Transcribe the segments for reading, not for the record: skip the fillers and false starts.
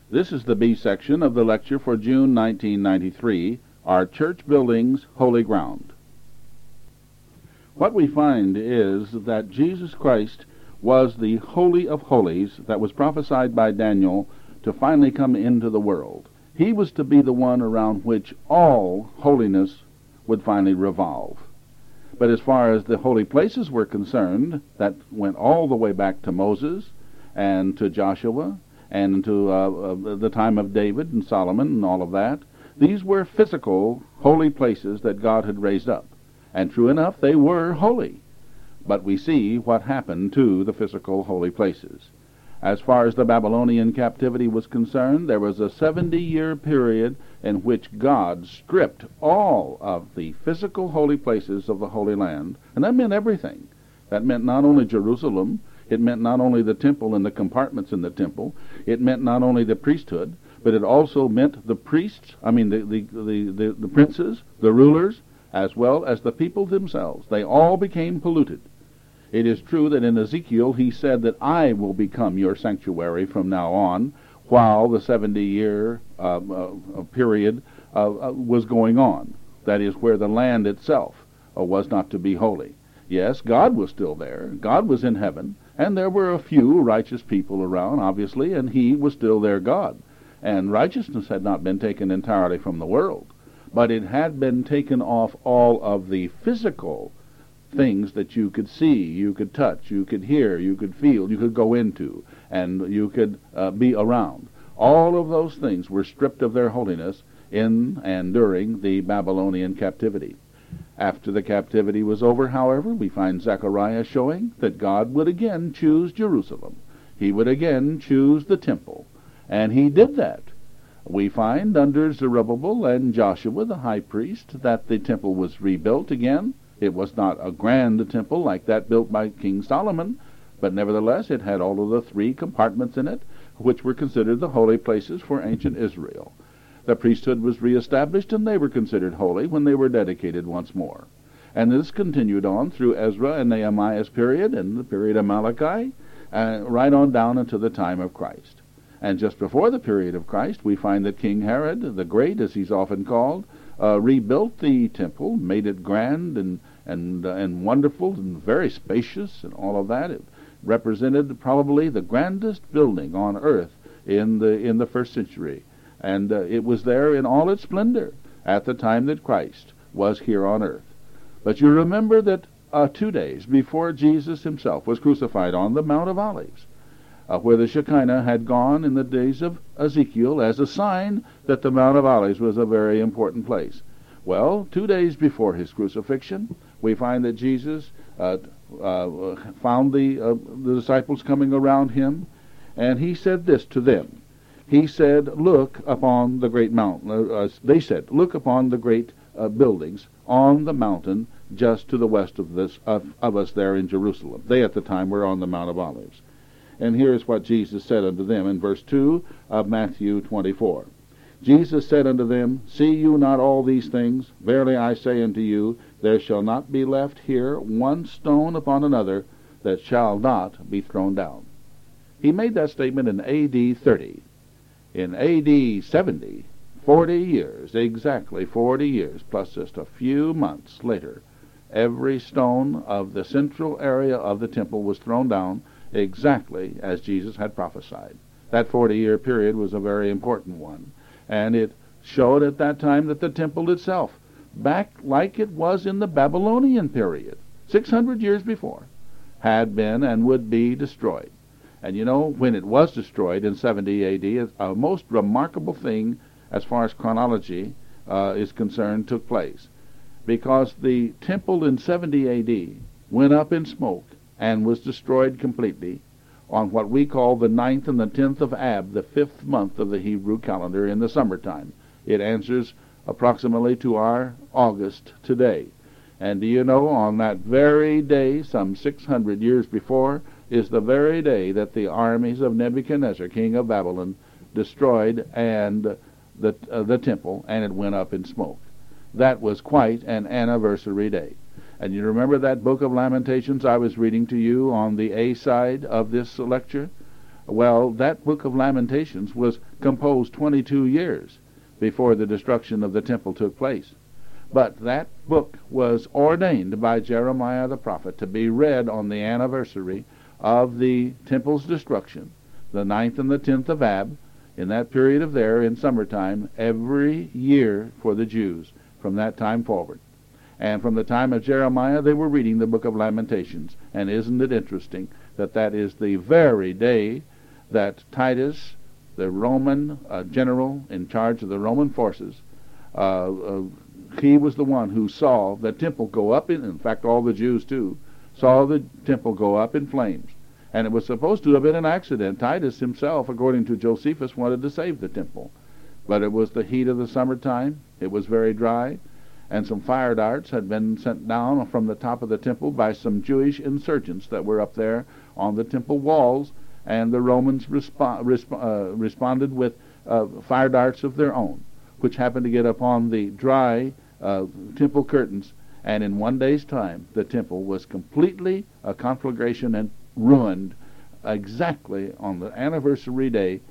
This is the B section of the lecture for June 1993, Our Church Buildings Holy Ground. What we find is that Jesus Christ was the Holy of Holies that was prophesied by Daniel to finally come into the world. He was to be the one around which all holiness would finally revolve. But as far as the holy places were concerned, that went all the way back to Moses and to Joshua and to the time of David and Solomon and all of that. These were physical holy places that God had raised up. And true enough, they were holy. But we see what happened to the physical holy places. As far as the Babylonian captivity was concerned, there was a 70-year period in which God stripped all of the physical holy places of the Holy Land, and that meant everything. That meant not only Jerusalem, it meant not only the temple and the compartments in the temple, it meant not only the priesthood, but it also meant the priests, the princes, the rulers, as well as the people themselves. They all became polluted. It is true that in Ezekiel he said that I will become your sanctuary from now on, while the 70-year period was going on. That is, where the land itself was not to be holy. Yes, God was still there. God was in heaven, and there were a few righteous people around, obviously, and he was still their God. And righteousness had not been taken entirely from the world, but it had been taken off all of the physical things that you could see, you could touch, you could hear, you could feel, you could go into, and you could be around. All of those things were stripped of their holiness in and during the Babylonian captivity. After the captivity was over, however, we find Zechariah showing that God would again choose Jerusalem. He would again choose the temple, and he did that. We find under Zerubbabel and Joshua, the high priest, that the temple was rebuilt again. It was not a grand temple like that built by King Solomon, but nevertheless it had all of the 3 compartments in it, which were considered the holy places for ancient Israel. The priesthood was reestablished, and they were considered holy when they were dedicated once more. And this continued on through Ezra and Nehemiah's period, and the period of Malachi, right on down into the time of Christ. And just before the period of Christ, we find that King Herod, the Great, as he's often called, rebuilt the temple, made it grand and wonderful and very spacious and all of that. It represented probably the grandest building on earth in the first century, and it was there in all its splendor at the time that Christ was here on earth. But you remember that 2 days before Jesus himself was crucified on the Mount of Olives, where the Shekinah had gone in the days of Ezekiel as a sign that the Mount of Olives was a very important place. Well, 2 days before his crucifixion, we find that Jesus found the disciples coming around him, and he said this to them. He said, "Look upon the great mountain." They said, "Look upon the great buildings on the mountain just to the west of us there in Jerusalem." They at the time were on the Mount of Olives. And here is what Jesus said unto them in verse 2 of Matthew 24. Jesus said unto them, "See you not all these things? Verily I say unto you, there shall not be left here one stone upon another that shall not be thrown down." He made that statement in A.D. 30. In A.D. 70, 40 years, exactly 40 years, plus just a few months later, every stone of the central area of the temple was thrown down, exactly as Jesus had prophesied. That 40-year period was a very important one, and it showed at that time that the temple itself, back like it was in the Babylonian period, 600 years before, had been and would be destroyed. And you know, when it was destroyed in 70 A.D., a most remarkable thing as far as chronology is concerned took place, because the temple in 70 A.D. went up in smoke and was destroyed completely on what we call the 9th and the 10th of Ab, the 5th month of the Hebrew calendar in the summertime. It answers approximately to our August today. And do you know, on that very day, some 600 years before, is the very day that the armies of Nebuchadnezzar, king of Babylon, destroyed and the temple, and it went up in smoke. That was quite an anniversary day. And you remember that book of Lamentations I was reading to you on the A side of this lecture? Well, that book of Lamentations was composed 22 years before the destruction of the temple took place. But that book was ordained by Jeremiah the prophet to be read on the anniversary of the temple's destruction, the 9th and the 10th of Ab, in that period of there in summertime, every year for the Jews from that time forward. And from the time of Jeremiah, they were reading the book of Lamentations. And isn't it interesting that that is the very day that Titus, the Roman general in charge of the Roman forces, he was the one who saw the temple go up in fact, all the Jews too, saw the temple go up in flames. And it was supposed to have been an accident. Titus himself, according to Josephus, wanted to save the temple. But it was the heat of the summertime. It was very dry. And some fire darts had been sent down from the top of the temple by some Jewish insurgents that were up there on the temple walls. And the Romans responded with fire darts of their own, which happened to get upon the dry temple curtains. And in one day's time, the temple was completely a conflagration and ruined exactly on the anniversary day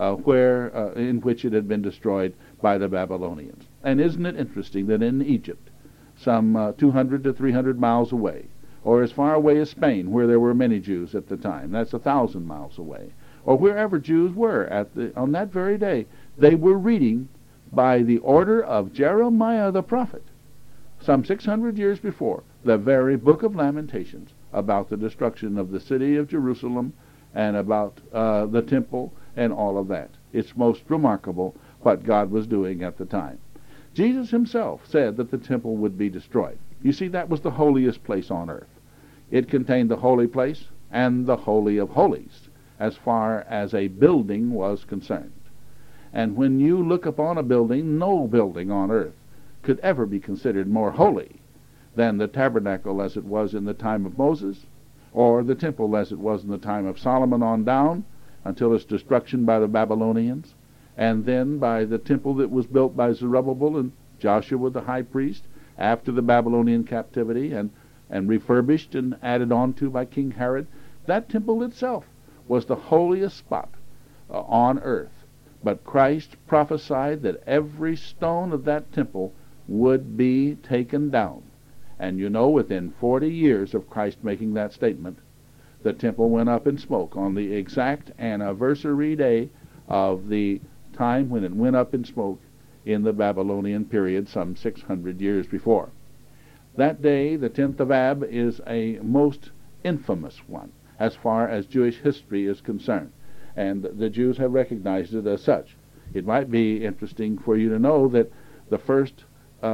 in which it had been destroyed by the Babylonians. And isn't it interesting that in Egypt, some 200 to 300 miles away, or as far away as Spain, where there were many Jews at the time, that's 1,000 miles away, or wherever Jews were on that very day, they were reading by the order of Jeremiah the prophet, some 600 years before, the very book of Lamentations about the destruction of the city of Jerusalem and about the temple and all of that. It's most remarkable what God was doing at the time. Jesus himself said that the temple would be destroyed. You see, that was the holiest place on earth. It contained the holy place and the holy of holies as far as a building was concerned. And when you look upon a building, no building on earth could ever be considered more holy than the tabernacle as it was in the time of Moses, or the temple as it was in the time of Solomon on down, until its destruction by the Babylonians, and then by the temple that was built by Zerubbabel and Joshua the high priest after the Babylonian captivity, and refurbished and added on to by King Herod. That temple itself was the holiest spot on earth. But Christ prophesied that every stone of that temple would be taken down. And you know, within 40 years of Christ making that statement, the temple went up in smoke on the exact anniversary day of the time when it went up in smoke in the Babylonian period some 600 years before. That day, the 10th of Ab, is a most infamous one as far as Jewish history is concerned, and the Jews have recognized it as such. It might be interesting for you to know that the first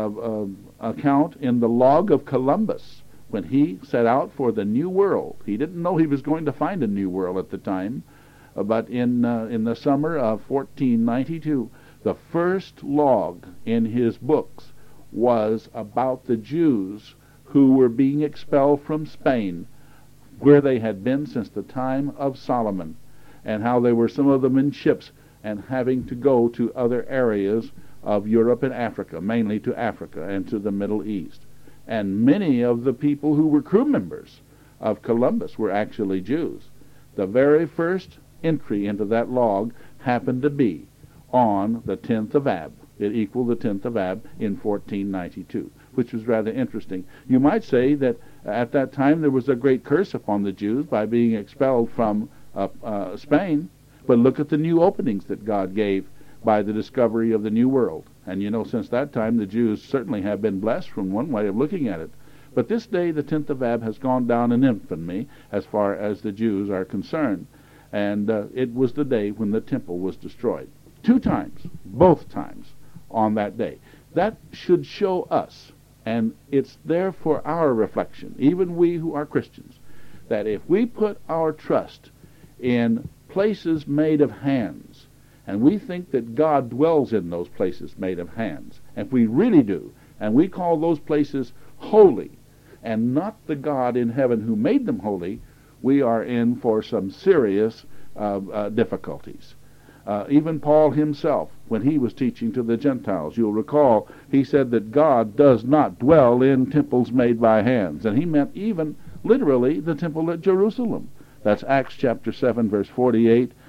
account in the log of Columbus, when he set out for the New World, he didn't know he was going to find a New World at the time, but in the summer of 1492, the first log in his books was about the Jews who were being expelled from Spain, where they had been since the time of Solomon, and how they were, some of them in ships, and having to go to other areas of Europe and Africa, mainly to Africa and to the Middle East. And many of the people who were crew members of Columbus were actually Jews. The very first entry into that log happened to be on the 10th of Ab. It equaled the 10th of Ab in 1492, which was rather interesting. You might say that at that time there was a great curse upon the Jews by being expelled from Spain, but look at the new openings that God gave by the discovery of the New World. And you know, since that time the Jews certainly have been blessed from one way of looking at it. But this day, the 10th of Ab, has gone down in infamy as far as the Jews are concerned. And it was the day when the temple was destroyed. 2 times, both times, on that day. That should show us, and it's there for our reflection, even we who are Christians, that if we put our trust in places made of hands, and we think that God dwells in those places made of hands, if we really do, and we call those places holy, and not the God in heaven who made them holy, we are in for some serious difficulties. Even Paul himself, when he was teaching to the Gentiles, you'll recall, he said that God does not dwell in temples made by hands. And he meant even literally the temple at Jerusalem. That's Acts chapter 7, verse 48,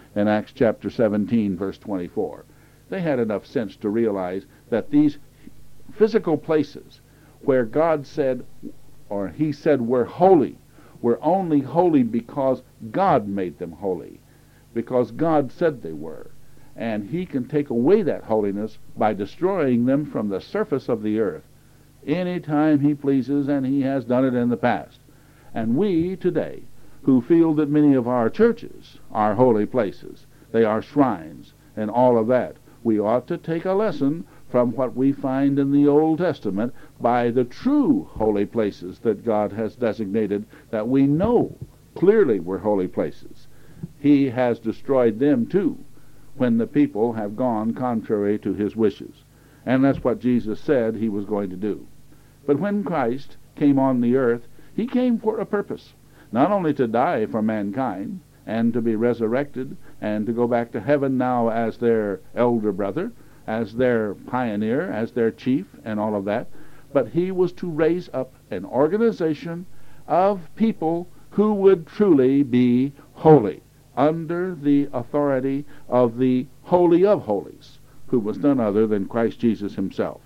in Acts chapter 17, verse 24. They had enough sense to realize that these physical places where God said, or he said, were holy, were only holy because God made them holy, because God said they were. And he can take away that holiness by destroying them from the surface of the earth any time he pleases, and he has done it in the past. And we today, who feel that many of our churches are holy places, they are shrines, and all of that, we ought to take a lesson from what we find in the Old Testament by the true holy places that God has designated, that we know clearly were holy places. He has destroyed them too, when the people have gone contrary to his wishes. And that's what Jesus said he was going to do. But when Christ came on the earth, he came for a purpose, not only to die for mankind, and to be resurrected, and to go back to heaven now as their elder brother, as their pioneer, as their chief, and all of that, but he was to raise up an organization of people who would truly be holy, under the authority of the Holy of Holies, who was none other than Christ Jesus himself.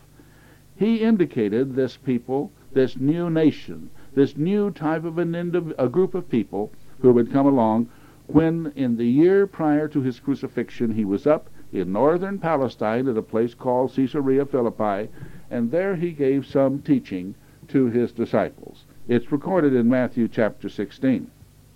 He indicated this people, this new nation, this new type of a group of people who would come along when in the year prior to his crucifixion he was up in northern Palestine at a place called Caesarea Philippi, and there he gave some teaching to his disciples. It's recorded in Matthew chapter 16.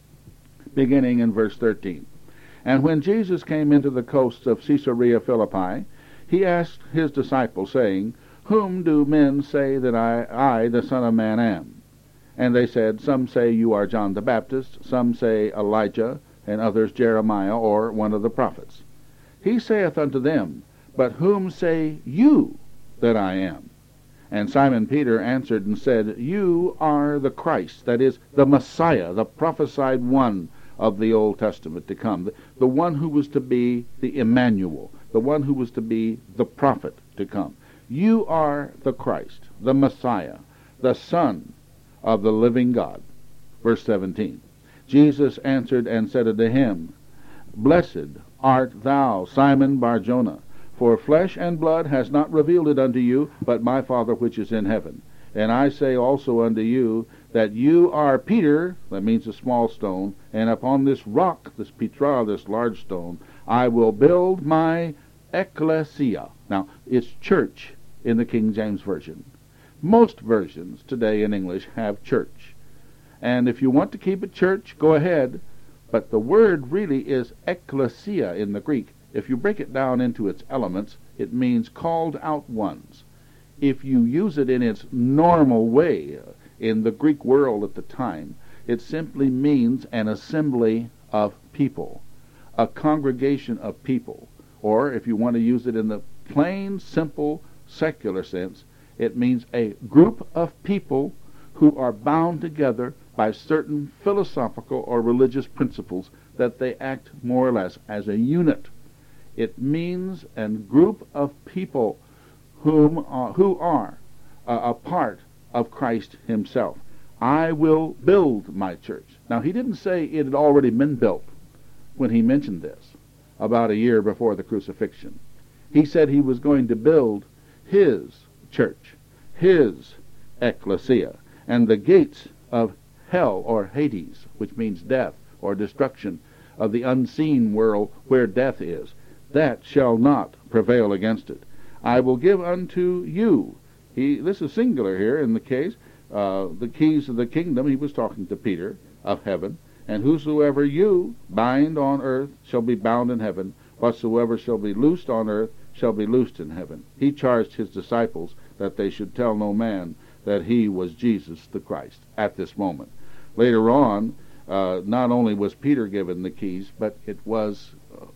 Beginning in verse 13. And when Jesus came into the coasts of Caesarea Philippi, he asked his disciples, saying, Whom do men say that I, the Son of Man, am? And they said, Some say you are John the Baptist, some say Elijah, and others Jeremiah, or one of the prophets. He saith unto them, But whom say you that I am? And Simon Peter answered and said, You are the Christ, that is, the Messiah, the prophesied one of the Old Testament to come, the one who was to be the Emmanuel, the one who was to be the prophet to come. You are the Christ, the Messiah, the Son of the living God. Verse 17. Jesus answered and said unto him, Blessed art thou, Simon Bar-Jonah, for flesh and blood has not revealed it unto you, but my Father which is in heaven. And I say also unto you, that you are Peter, that means a small stone, and upon this rock, this Petra, this large stone, I will build my ecclesia. Now, it's church in the King James Version. Most versions today in English have church. And if you want to keep it church, go ahead. But the word really is ecclesia in the Greek. If you break it down into its elements, it means called out ones. If you use it in its normal way in the Greek world at the time, it simply means an assembly of people, a congregation of people. Or if you want to use it in the plain, simple, secular sense, it means a group of people who are bound together by certain philosophical or religious principles that they act more or less as a unit. It means a group of people who are a part of Christ himself. I will build my church. Now, he didn't say it had already been built when he mentioned this about a year before the crucifixion. He said he was going to build his church, his ecclesia, and the gates of hell or Hades, which means death or destruction of the unseen world where death is, that shall not prevail against it. I will give unto you, this is singular here in the case, the keys of the kingdom. He was talking to Peter of heaven. And whosoever you bind on earth shall be bound in heaven. Whatsoever shall be loosed on earth shall be loosed in heaven. He charged his disciples that they should tell no man that he was Jesus the Christ at this moment. Later on, not only was Peter given the keys, but it was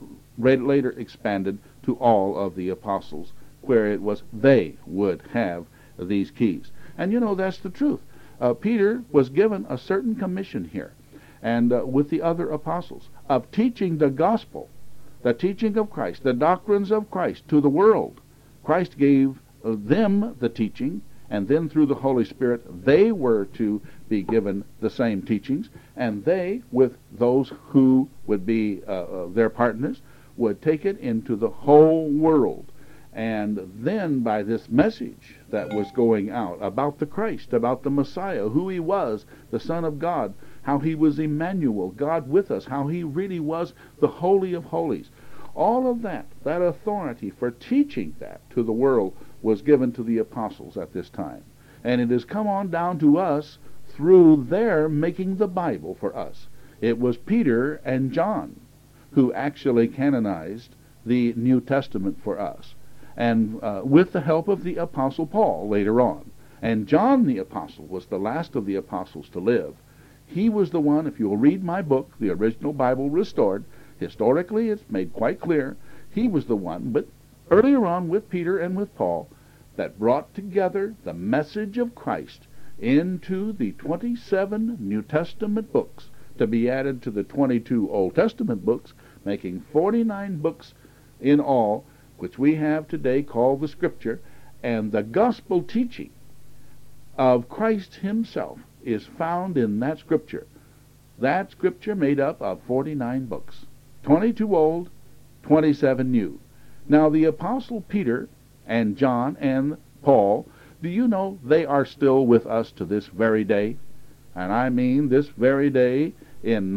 later expanded to all of the apostles, where it was they would have these keys. And you know, that's the truth. Peter was given a certain commission here, and with the other apostles, of teaching the gospel, the teaching of Christ, the doctrines of Christ to the world. Christ gave them the teaching, and then through the Holy Spirit they were to be given the same teachings, and they, with those who would be their partners, would take it into the whole world. And then by this message that was going out about the Christ, about the Messiah, who he was, the Son of God, how he was Emmanuel, God with us, how he really was the Holy of Holies, all of that authority for teaching that to the world was given to the apostles at this time. And it has come on down to us through their making the Bible for us. It was Peter and John who actually canonized the New Testament for us, and with the help of the Apostle Paul later on. And John the Apostle was the last of the apostles to live. He was the one, if you'll read my book, The Original Bible Restored, historically it's made quite clear, he was the one, but earlier on with Peter and with Paul, that brought together the message of Christ into the 27 New Testament books to be added to the 22 Old Testament books, making 49 books in all, which we have today called the Scripture. And the gospel teaching of Christ himself is found in that Scripture. That Scripture made up of 49 books, 22 old, 27 new. Now the Apostle Peter and John and Paul, do you know they are still with us to this very day? And I mean this very day in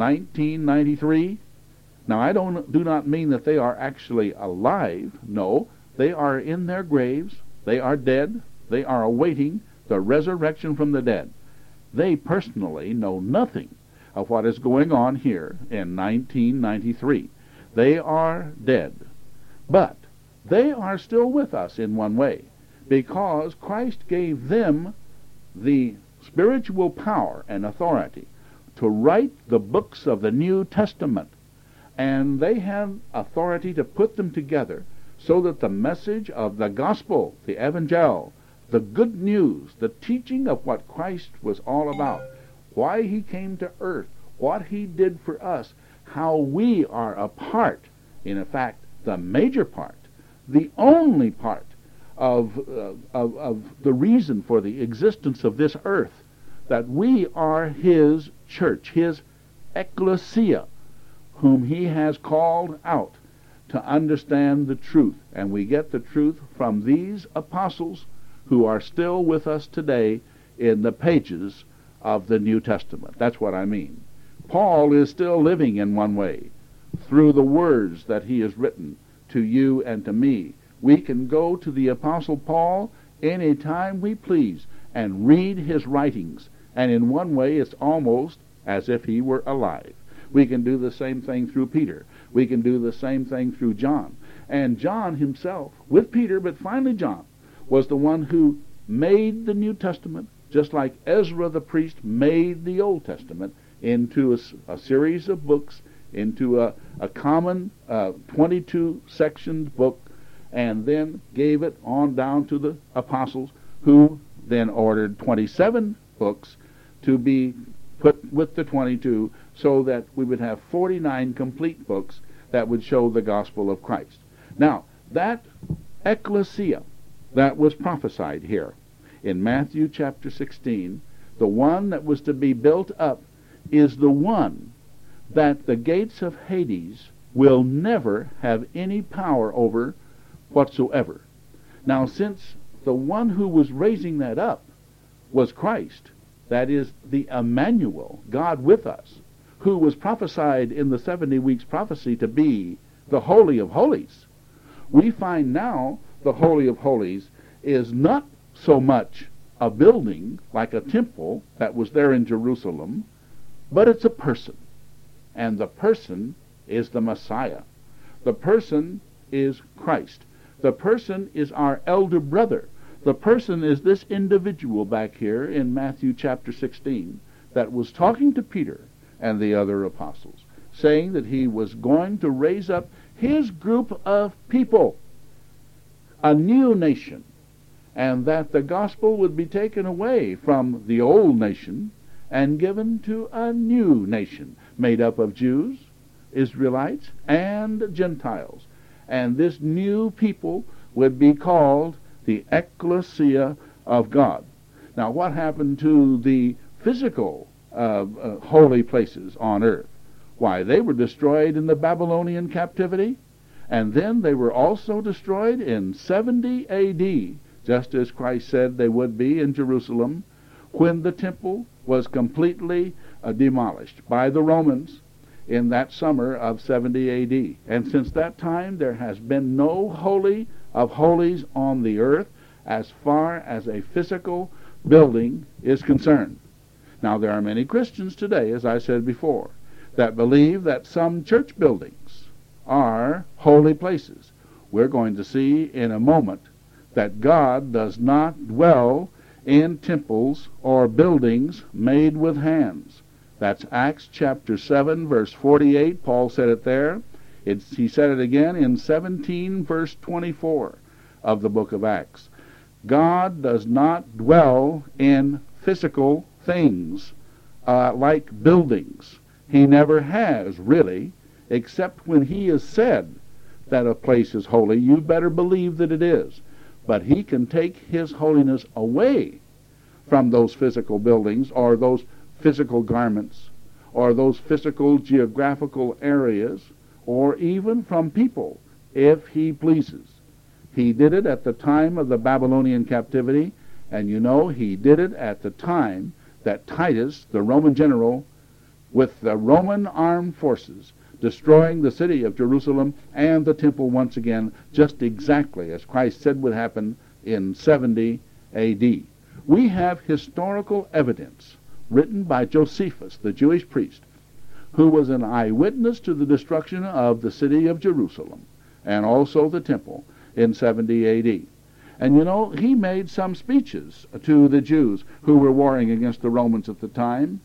1993. Now I do not mean that they are actually alive. No, they are in their graves. They are dead. They are awaiting the resurrection from the dead. They personally know nothing of what is going on here in 1993. They are dead. But they are still with us in one way, because Christ gave them the spiritual power and authority to write the books of the New Testament. And they have authority to put them together so that the message of the gospel, the evangel, the good news, the teaching of what Christ was all about, why he came to earth, what he did for us, how we are a part, in fact, the major part, the only part of the reason for the existence of this earth, that we are his church, his ecclesia, whom he has called out to understand the truth. And we get the truth from these apostles who are still with us today in the pages of the New Testament. That's what I mean. Paul is still living in one way through the words that he has written to you and to me. We can go to the Apostle Paul any time we please and read his writings, and in one way it's almost as if he were alive. We can do the same thing through Peter. We can do the same thing through John. And John himself, with Peter, but finally John, was the one who made the New Testament, just like Ezra the priest made the Old Testament, into a series of books, into a common 22-sectioned book, and then gave it on down to the apostles, who then ordered 27 books to be put with the 22, so that we would have 49 complete books that would show the gospel of Christ. Now, that ecclesia that was prophesied here in Matthew chapter 16, the one that was to be built up, is the one that the gates of Hades will never have any power over whatsoever. Now, since the one who was raising that up was Christ, that is the Emmanuel, God with us, who was prophesied in the 70 weeks prophecy to be the Holy of Holies, we find now the Holy of Holies is not so much a building like a temple that was there in Jerusalem, but it's a person. And the person is the Messiah. The person is Christ. The person is our elder brother. The person is this individual back here in Matthew chapter 16 that was talking to Peter and the other apostles, saying that he was going to raise up his group of people, a new nation, and that the gospel would be taken away from the old nation and given to a new nation made up of Jews, Israelites, and Gentiles. And this new people would be called the ecclesia of God. Now, what happened to the physical holy places on earth. Why, they were destroyed in the Babylonian captivity, and then they were also destroyed in 70 A.D., just as Christ said they would be in Jerusalem, when the temple was completely demolished by the Romans in that summer of 70 A.D. And since that time, there has been no holy of holies on the earth as far as a physical building is concerned. Now, there are many Christians today, as I said before, that believe that some church buildings are holy places. We're going to see in a moment that God does not dwell in temples or buildings made with hands. That's Acts chapter 7, verse 48. Paul said it there. He said it again in 17, verse 24 of the book of Acts. God does not dwell in physical things like buildings. He never has, really, except when he has said that a place is holy. You better believe that it is. But he can take his holiness away from those physical buildings or those physical garments or those physical geographical areas or even from people if he pleases. He did it at the time of the Babylonian captivity, and you know he did it at the time that Titus, the Roman general, with the Roman armed forces, destroying the city of Jerusalem and the temple once again, just exactly as Christ said would happen in 70 A.D. We have historical evidence written by Josephus, the Jewish priest, who was an eyewitness to the destruction of the city of Jerusalem and also the temple in 70 A.D. And you know, he made some speeches to the Jews who were warring against the Romans at the time.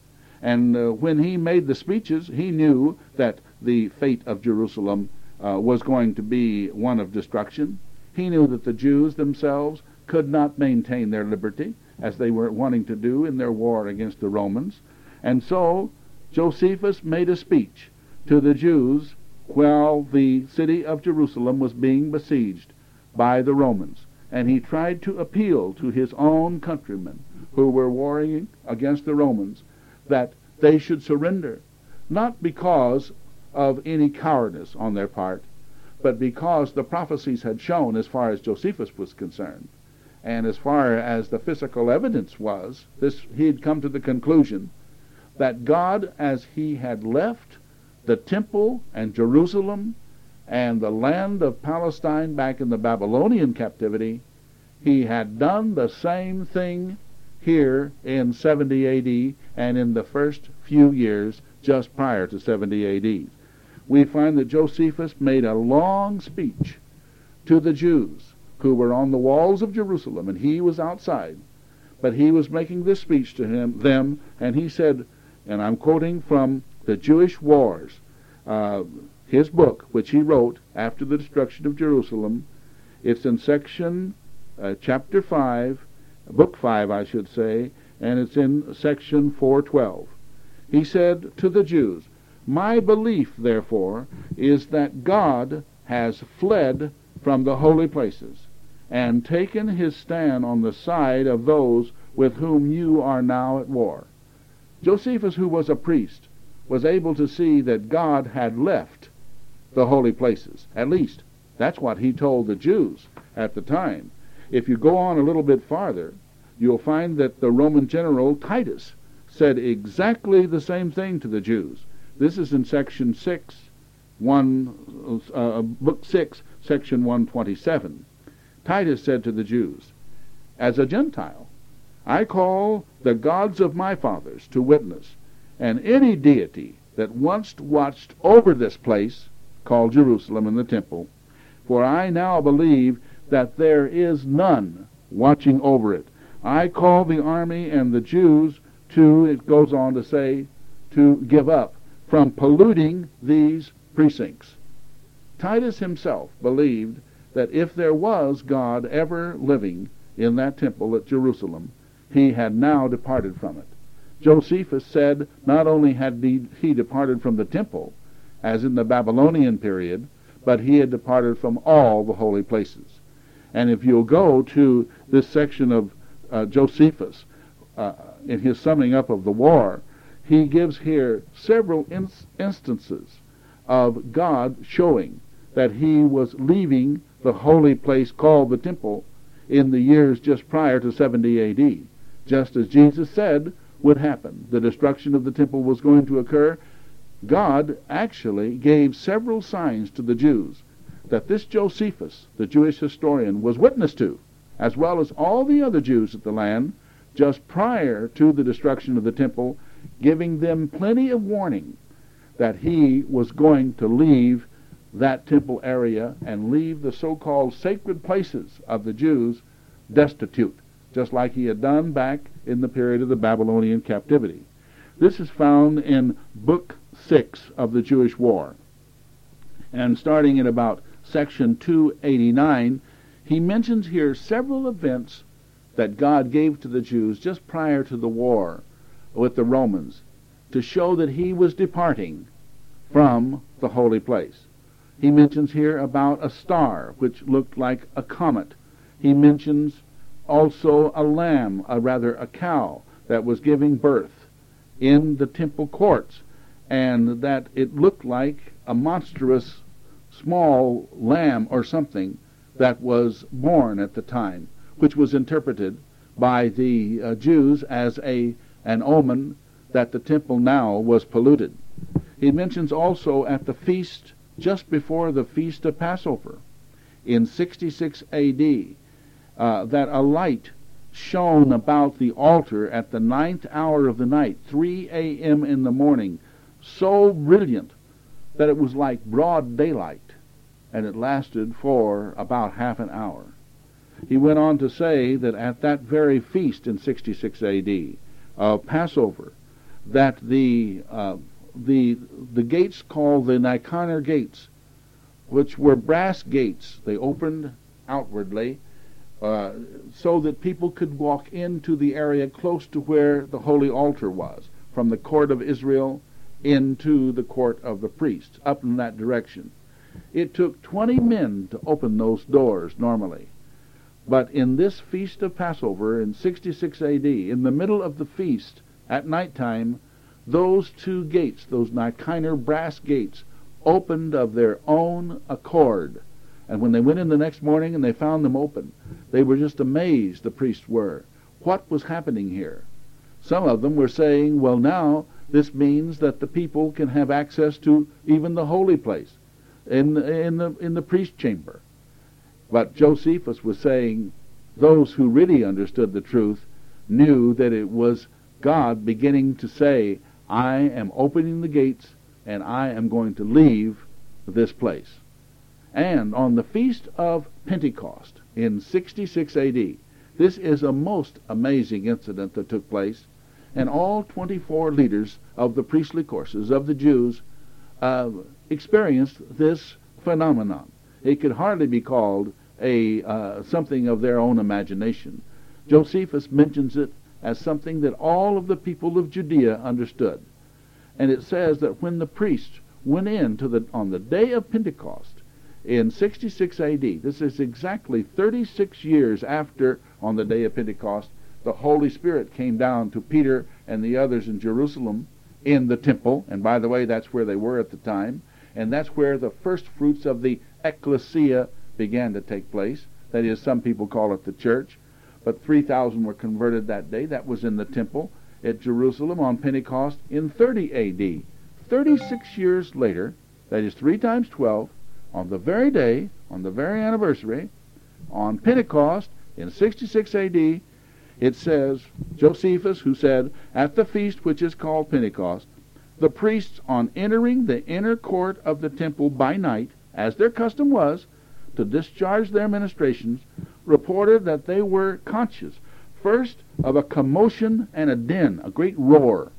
And when he made the speeches, he knew that the fate of Jerusalem was going to be one of destruction. He knew that the Jews themselves could not maintain their liberty, as they were wanting to do in their war against the Romans. And so Josephus made a speech to the Jews while the city of Jerusalem was being besieged by the Romans. And he tried to appeal to his own countrymen who were warring against the Romans that they should surrender, not because of any cowardice on their part, but because the prophecies had shown, as far as Josephus was concerned, and as far as the physical evidence was, he had come to the conclusion that God, as he had left the temple and Jerusalem and the land of Palestine back in the Babylonian captivity, he had done the same thing here in 70 A.D. and in the first few years just prior to 70 A.D. We find that Josephus made a long speech to the Jews who were on the walls of Jerusalem, and he was outside. But he was making this speech to them, and he said, and I'm quoting from the Jewish Wars, his book, which he wrote after the destruction of Jerusalem. It's in section chapter 5, book 5, I should say, and it's in section 412. He said to the Jews, "My belief, therefore, is that God has fled from the holy places and taken his stand on the side of those with whom you are now at war." Josephus, who was a priest, was able to see that God had left the holy places. At least, that's what he told the Jews at the time. If you go on a little bit farther, you'll find that the Roman general Titus said exactly the same thing to the Jews. This is in section 6, book 6, section 127. Titus said to the Jews, "As a Gentile, I call the gods of my fathers to witness, and any deity that once watched over this place, called Jerusalem and the temple, for I now believe that there is none watching over it. I call the army and the Jews to," it goes on to say, "to give up from polluting these precincts." Titus himself believed that if there was God ever living in that temple at Jerusalem, he had now departed from it. Josephus said not only had he departed from the temple, as in the Babylonian period, but he had departed from all the holy places. And if you'll go to this section of Josephus, in his summing up of the war, he gives here several instances of God showing that he was leaving the holy place called the temple in the years just prior to 70 A.D., just as Jesus said would happen. The destruction of the temple was going to occur. God actually gave several signs to the Jews that this Josephus, the Jewish historian, was witness to, as well as all the other Jews at the land, just prior to the destruction of the temple, giving them plenty of warning that he was going to leave that temple area and leave the so-called sacred places of the Jews destitute, just like he had done back in the period of the Babylonian captivity. This is found in Book 6 of the Jewish War. And starting in about section 289, he mentions here several events that God gave to the Jews just prior to the war with the Romans to show that he was departing from the holy place. He mentions here about a star which looked like a comet. He mentions also a lamb, a cow, that was giving birth in the temple courts, and that it looked like a monstrous small lamb or something that was born at the time, which was interpreted by the Jews as an omen that the temple now was polluted. He mentions also at the feast, just before the feast of Passover, in 66 A.D., that a light shone about the altar at the 9th hour of the night, 3 a.m. in the morning, so brilliant that it was like broad daylight, and it lasted for about half an hour. He went on to say that at that very feast in 66 A.D. of Passover, that the gates called the Nicanor gates, which were brass gates, they opened outwardly so that people could walk into the area close to where the holy altar was, from the court of Israel into the court of the priests, up in that direction. It took 20 men to open those doors normally. But in this feast of Passover in 66 A.D., in the middle of the feast, at nighttime, those two gates, those Nicanor brass gates, opened of their own accord. And when they went in the next morning and they found them open, they were just amazed, the priests were. What was happening here? Some of them were saying, well, now this means that the people can have access to even the holy place in the priest chamber. But Josephus was saying those who really understood the truth knew that it was God beginning to say, I am opening the gates and I am going to leave this place. And on the feast of Pentecost in 66 A.D., this is a most amazing incident that took place, and all 24 leaders of the priestly courses of the Jews experienced this phenomenon. It could hardly be called something of their own imagination. Josephus mentions it as something that all of the people of Judea understood. And it says that when the priests went in on the day of Pentecost in 66 A.D., this is exactly 36 years after, on the day of Pentecost, the Holy Spirit came down to Peter and the others in Jerusalem in the temple. And by the way, that's where they were at the time. And that's where the first fruits of the ecclesia began to take place. That is, some people call it the church. But 3,000 were converted that day. That was in the temple at Jerusalem on Pentecost in 30 A.D. 36 years later, that is 3 times 12, on the very day, on the very anniversary, on Pentecost in 66 A.D., it says, Josephus, who said, at the feast which is called Pentecost, the priests, on entering the inner court of the temple by night, as their custom was, to discharge their ministrations, reported that they were conscious, first, of a commotion and a din, a great roar,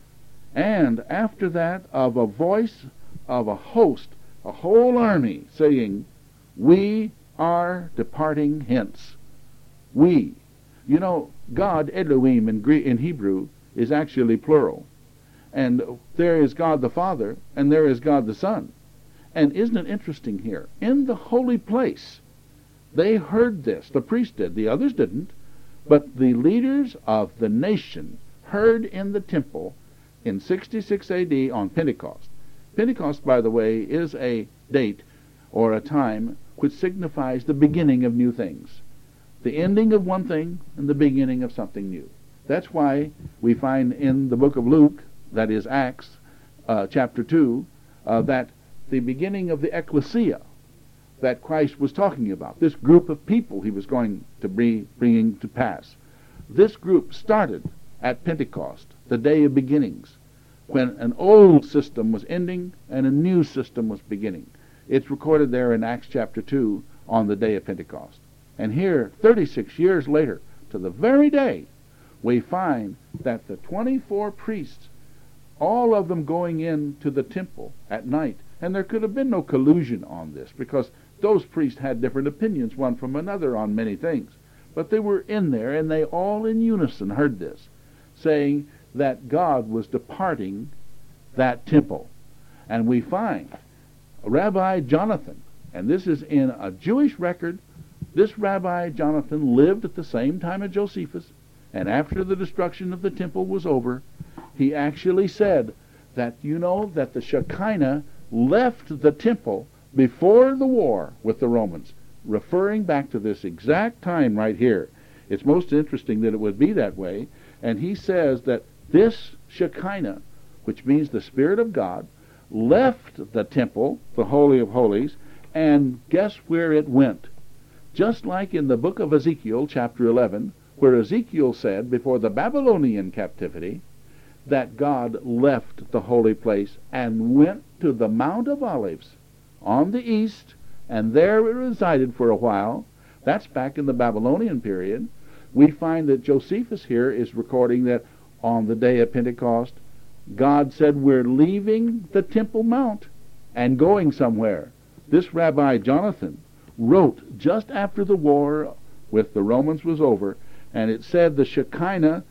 and after that of a voice of a host, a whole army, saying, we are departing hence. We. You know, God, Elohim in Hebrew, is actually plural. And there is God the Father, and there is God the Son. And isn't it interesting here? In the holy place, they heard this. The priest did. The others didn't. But the leaders of the nation heard in the temple in 66 A.D. on Pentecost. Pentecost, by the way, is a date or a time which signifies the beginning of new things. The ending of one thing and the beginning of something new. That's why we find in the book of Luke, that is Acts, chapter 2, that the beginning of the ecclesia that Christ was talking about, this group of people he was going to be bringing to pass, this group started at Pentecost, the day of beginnings, when an old system was ending and a new system was beginning. It's recorded there in Acts chapter 2 on the day of Pentecost. And here, 36 years later, to the very day, we find that the 24 priests, all of them going into the temple at night, and there could have been no collusion on this, because those priests had different opinions one from another on many things. But they were in there, and they all in unison heard this, saying that God was departing that temple. And we find Rabbi Jonathan, and this is in a Jewish record. This Rabbi Jonathan lived at the same time as Josephus, and after the destruction of the temple was over, he actually said that, that the Shekinah left the temple before the war with the Romans, referring back to this exact time right here. It's most interesting that it would be that way. And he says that this Shekinah, which means the Spirit of God, left the temple, the Holy of Holies, and guess where it went? Just like in the book of Ezekiel, chapter 11, where Ezekiel said before the Babylonian captivity that God left the holy place and went to the Mount of Olives on the east, and there it resided for a while. That's back in the Babylonian period. We find that Josephus here is recording that on the day of Pentecost, God said, we're leaving the Temple Mount and going somewhere. This Rabbi Jonathan wrote just after the war with the Romans was over, and it said the Shekinah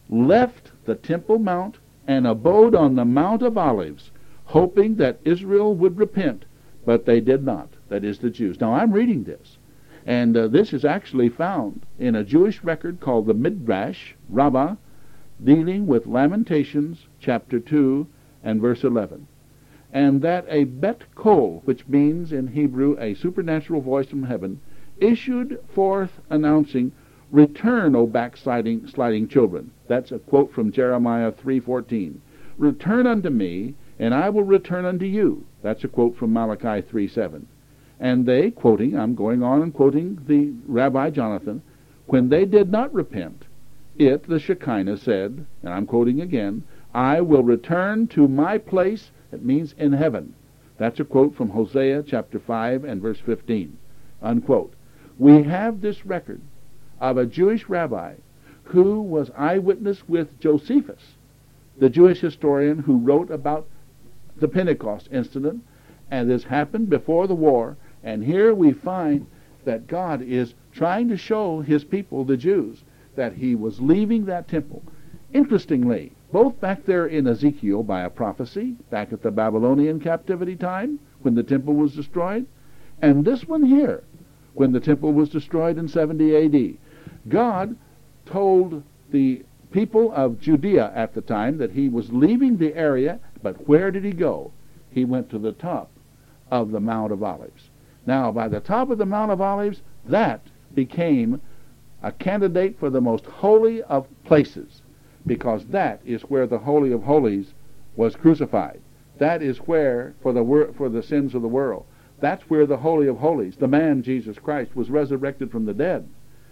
left the Temple Mount and abode on the Mount of Olives, hoping that Israel would repent, but they did not. That is, the Jews. Now, I'm reading this, and this is actually found in a Jewish record called the Midrash Rabbah, dealing with Lamentations, chapter 2, and verse 11. And that a bet kol, which means in Hebrew a supernatural voice from heaven, issued forth announcing, "Return, O backsliding children." That's a quote from Jeremiah 3:14. "Return unto me, and I will return unto you." That's a quote from Malachi 3:7. And they, quoting, I'm going on and quoting the Rabbi Jonathan, when they did not repent, it, the Shekinah, said, and I'm quoting again, "I will return to my place," it means in heaven. That's a quote from Hosea chapter 5 and verse 15, unquote. We have this record of a Jewish rabbi who was eyewitness with Josephus, the Jewish historian who wrote about the Pentecost incident, and this happened before the war. And here we find that God is trying to show his people, the Jews, that he was leaving that temple. Interestingly, both back there in Ezekiel by a prophecy, back at the Babylonian captivity time, when the temple was destroyed, and this one here, when the temple was destroyed in 70 A.D., God told the people of Judea at the time that he was leaving the area, but where did he go? He went to the top of the Mount of Olives. Now, by the top of the Mount of Olives, that became a candidate for the most holy of places, because that is where the Holy of Holies was crucified. That is where, for the sins of the world, that's where the Holy of Holies, the man Jesus Christ, was resurrected from the dead.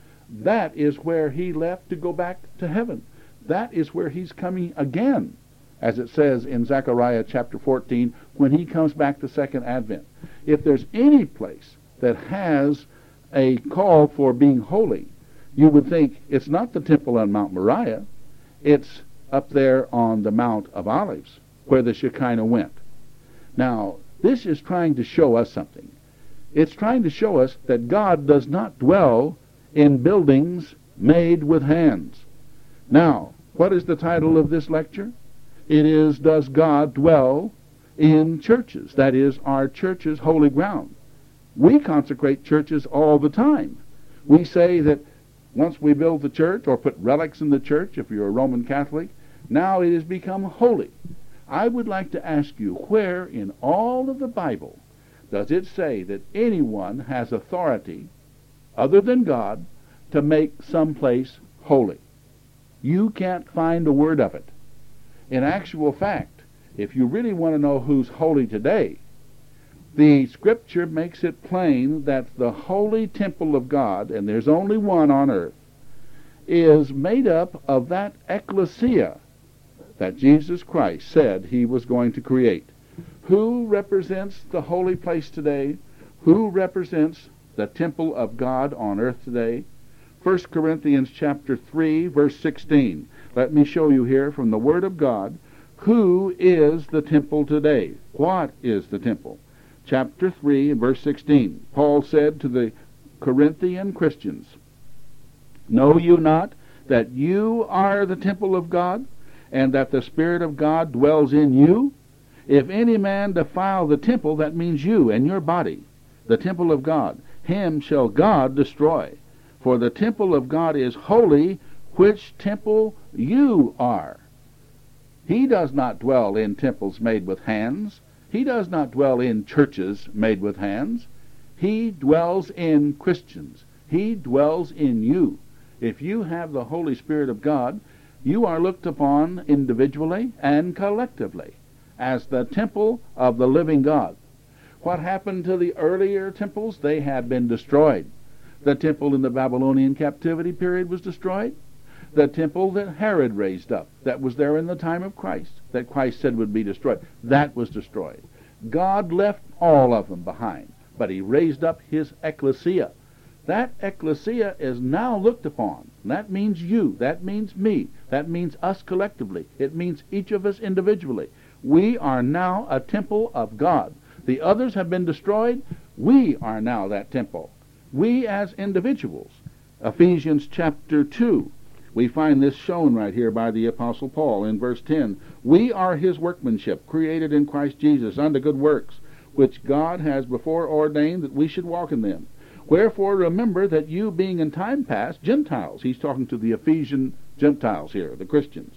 That is where he left to go back to heaven. That is where he's coming again, as it says in Zechariah chapter 14, when he comes back the second advent. If there's any place that has a call for being holy, you would think it's not the temple on Mount Moriah. It's up there on the Mount of Olives, where the Shekinah went. Now, this is trying to show us something. It's trying to show us that God does not dwell in buildings made with hands. Now, what is the title of this lecture? It is, Does God Dwell in Churches? That is, our churches holy ground. We consecrate churches all the time. We say that Once we build the church or put relics in the church, if you're a Roman Catholic, now it has become holy. I would like to ask you, where in all of the Bible does it say that anyone has authority other than God to make some place holy? You can't find a word of it. In actual fact, if you really want to know who's holy today, the Scripture makes it plain that the holy temple of God, and there's only one on earth, is made up of that ecclesia that Jesus Christ said he was going to create. Who represents the holy place today? Who represents the temple of God on earth today? 1 Corinthians chapter 3, verse 16. Let me show you here from the Word of God who is the temple today. What is the temple? Chapter 3, verse 16. Paul said to the Corinthian Christians, "Know you not that you are the temple of God, and that the Spirit of God dwells in you? If any man defile the temple," that means you and your body, the temple of God, "him shall God destroy. For the temple of God is holy, which temple you are." He does not dwell in temples made with hands. He does not dwell in churches made with hands. He dwells in Christians. He dwells in you. If you have the Holy Spirit of God, you are looked upon individually and collectively as the temple of the living God. What happened to the earlier temples? They had been destroyed. The temple in the Babylonian captivity period was destroyed. The temple that Herod raised up, that was there in the time of Christ, that Christ said would be destroyed, that was destroyed. God left all of them behind, but he raised up his ecclesia. That ecclesia is now looked upon. That means you. That means me. That means us collectively. It means each of us individually. We are now a temple of God. The others have been destroyed. We are now that temple. We as individuals. Ephesians chapter 2. We find this shown right here by the Apostle Paul in verse 10. "We are his workmanship, created in Christ Jesus unto good works, which God has before ordained that we should walk in them. Wherefore remember that you, being in time past Gentiles," he's talking to the Ephesian Gentiles here, the Christians,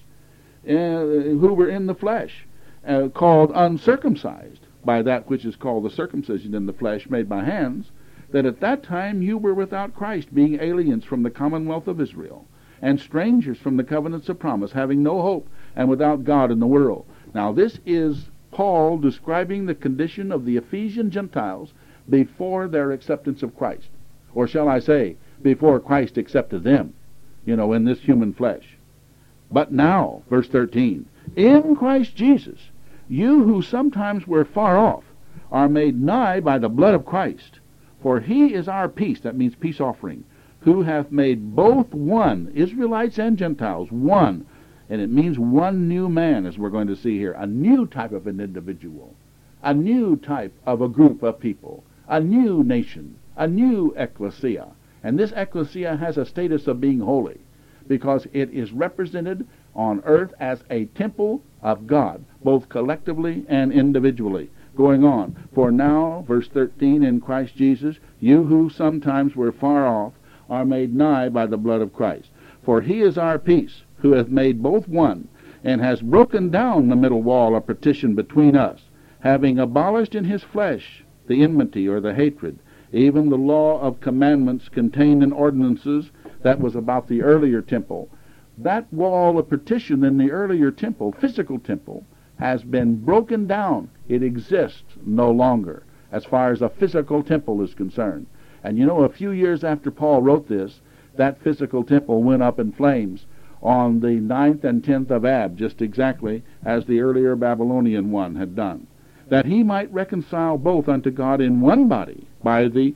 "who were in the flesh, called uncircumcised by that which is called the circumcision in the flesh made by hands, that at that time you were without Christ, being aliens from the commonwealth of Israel, and strangers from the covenants of promise, having no hope, and without God in the world." Now this is Paul describing the condition of the Ephesian Gentiles before their acceptance of Christ. Or shall I say, before Christ accepted them, in this human flesh. "But now," verse 13, "in Christ Jesus, you who sometimes were far off are made nigh by the blood of Christ. For he is our peace," that means peace offering, "who hath made both one," Israelites and Gentiles, one. And it means one new man, as we're going to see here, a new type of an individual, a new type of a group of people, a new nation, a new ecclesia. And this ecclesia has a status of being holy because it is represented on earth as a temple of God, both collectively and individually. Going on, "For now," verse 13, "in Christ Jesus, you who sometimes were far off are made nigh by the blood of Christ. For he is our peace, who hath made both one, and has broken down the middle wall of partition between us, having abolished in his flesh the enmity," or the hatred, "even the law of commandments contained in ordinances," that was about the earlier temple. That wall of partition in the earlier temple, physical temple, has been broken down. It exists no longer as far as a physical temple is concerned. And a few years after Paul wrote this, that physical temple went up in flames on the 9th and 10th of Ab, just exactly as the earlier Babylonian one had done, that he might reconcile both unto God in one body by the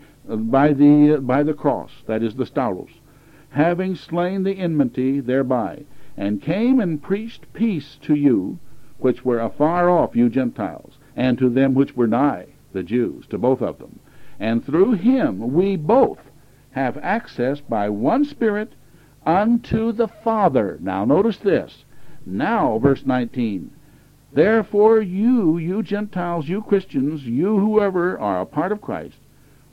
cross, that is the stauros, having slain the enmity thereby, and came and preached peace to you which were afar off, you Gentiles, and to them which were nigh, the Jews, to both of them. And through him we both have access by one Spirit unto the Father." Now notice this. Now, verse 19, "Therefore you Gentiles, you Christians, you whoever are a part of Christ,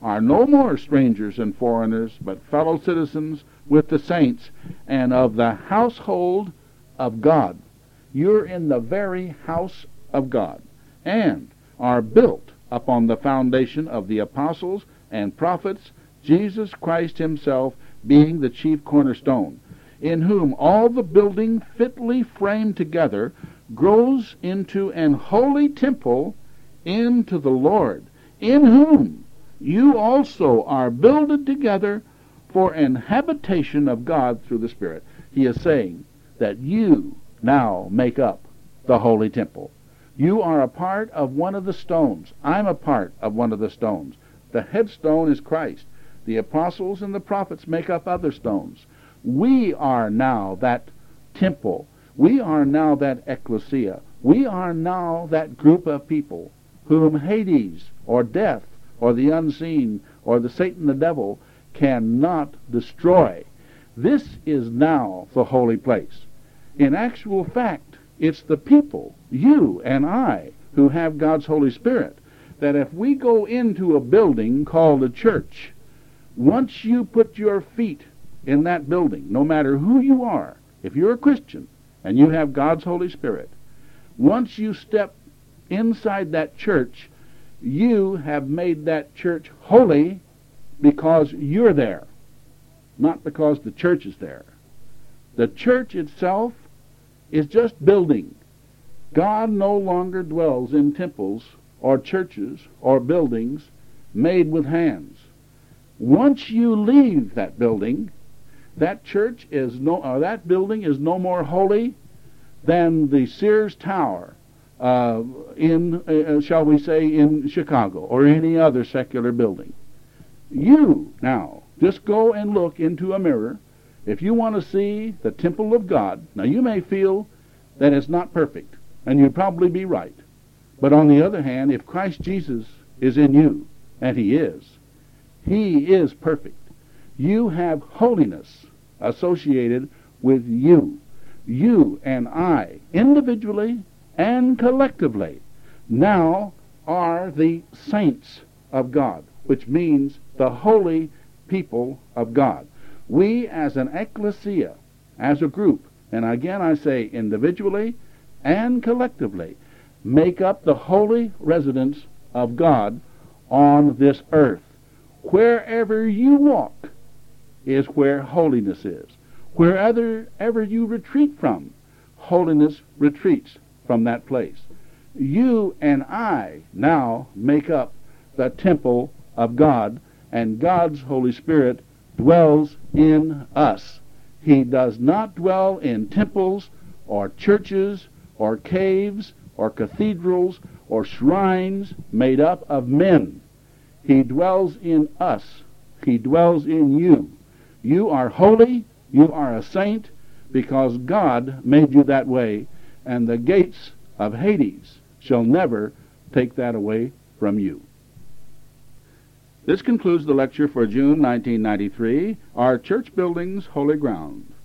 are no more strangers and foreigners, but fellow citizens with the saints and of the household of God. You're in the very house of God, and are built upon the foundation of the apostles and prophets, Jesus Christ himself being the chief cornerstone, in whom all the building fitly framed together grows into an holy temple into the Lord, in whom you also are builded together for an habitation of God through the Spirit. He is saying that you now make up the holy temple. You are a part of one of the stones. I'm a part of one of the stones. The headstone is Christ. The apostles and the prophets make up other stones. We are now that temple. We are now that ecclesia. We are now that group of people whom Hades or death or the unseen or the Satan the devil cannot destroy. This is now the holy place. In actual fact, it's the people, you and I, who have God's Holy Spirit, that if we go into a building called a church, once you put your feet in that building, no matter who you are, if you're a Christian and you have God's Holy Spirit, once you step inside that church, you have made that church holy because you're there, not because the church is there. The church itself is just building. God no longer dwells in temples or churches or buildings made with hands. Once you leave that building, that church is that building is no more holy than the Sears Tower shall we say, in Chicago or any other secular building. You now just go and look into a mirror. If you want to see the temple of God, now you may feel that it's not perfect, and you'd probably be right. But on the other hand, if Christ Jesus is in you, and he is perfect, you have holiness associated with you. You and I, individually and collectively, now are the saints of God, which means the holy people of God. We as an ecclesia, as a group, and again I say individually and collectively, make up the holy residence of God on this earth. Wherever you walk is where holiness is. Wherever you retreat from, holiness retreats from that place. You and I now make up the temple of God, and God's Holy Spirit dwells in us. He does not dwell in temples or churches or caves or cathedrals or shrines made up of men. He dwells in us. He dwells in you. You are holy. You are a saint because God made you that way, and the gates of Hades shall never take that away from you. This concludes the lecture for June 1993, Our Church Buildings, Holy Ground.